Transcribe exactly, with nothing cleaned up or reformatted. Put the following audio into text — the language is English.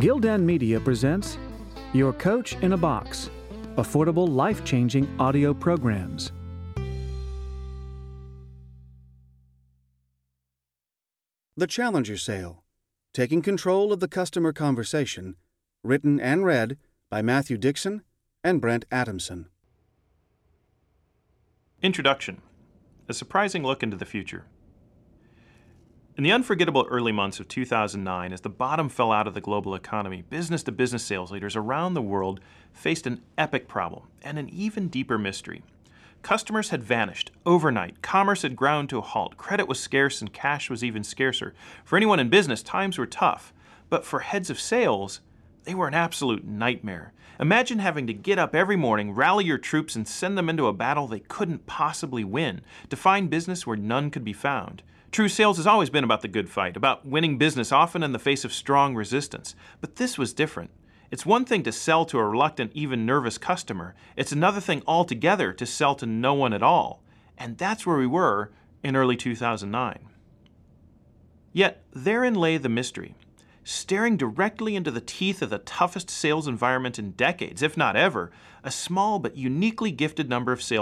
Gildan Media presents Your Coach in a Box, affordable, life-changing audio programs. The Challenger Sale, Taking Control of the Customer Conversation, written and read by Matthew Dixon and Brent Adamson. Introduction: A surprising look into the future. In the unforgettable early months of two thousand nine, as the bottom fell out of the global economy, business-to-business sales leaders around the world faced an epic problem and an even deeper mystery. Customers had vanished overnight. Commerce had ground to a halt. Credit was scarce and cash was even scarcer. For anyone in business, times were tough. But for heads of sales, they were an absolute nightmare. Imagine having to get up every morning, rally your troops, and send them into a battle they couldn't possibly win, to find business where none could be found. True sales has always been about the good fight, about winning business, often in the face of strong resistance. But this was different. It's one thing to sell to a reluctant, even nervous customer. It's another thing altogether to sell to no one at all. And that's where we were in early two thousand nine. Yet, therein lay the mystery. Staring directly into the teeth of the toughest sales environment in decades, if not ever, a small but uniquely gifted number of sales